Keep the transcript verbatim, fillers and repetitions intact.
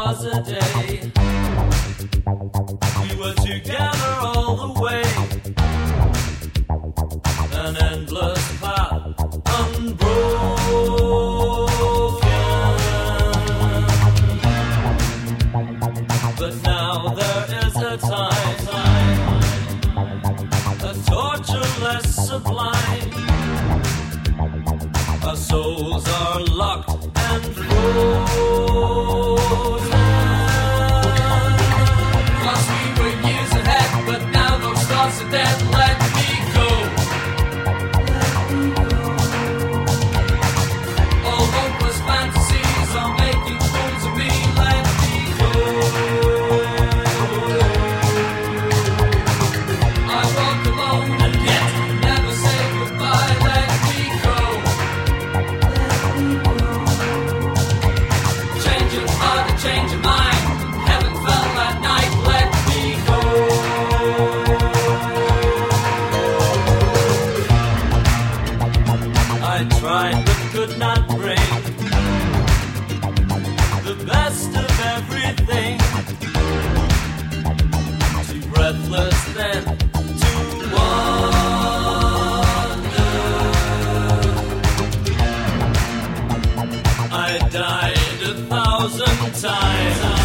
was a day we were together all the way. An endless path unbroken. But now there is a time, time a torture less sublime. Our souls are locked and frozen. Once we were years ahead, but now those thoughts are dead. Let me go. Let me go. All hopeless fantasies are making fools of me. Let me go. I walk alone and yet never say goodbye. Let me go. Change your heart and change your mind. Heaven fell that night. Let me go. I tried but could not bring the best of everything. Too breathless then to wonder. I died a thousand times.